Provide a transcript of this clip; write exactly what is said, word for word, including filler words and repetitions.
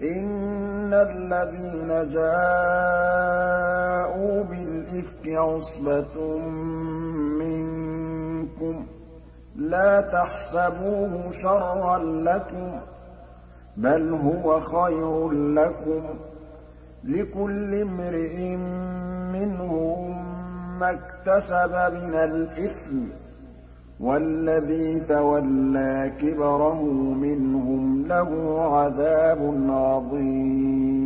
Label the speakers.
Speaker 1: إِنَّ الَّذِينَ جَاءُوا بِالْإِفْكِ عُصْبَةٌ مِّنكُمْ ۚ لَا تَحْسَبُوهُ شَرًّا لَّكُم ۖ بَلْ هُوَ خَيْرٌ لَّكُمْ ۚ لِكُلِّ امْرِئٍ مِّنْهُم مَّا اكْتَسَبَ مِنَ الْإِثْمِ ۚ وَالَّذِي تَوَلَّىٰ كِبْرَهُ مِنْهُمْ لَهُ عَذَابٌ عَظِيمٌ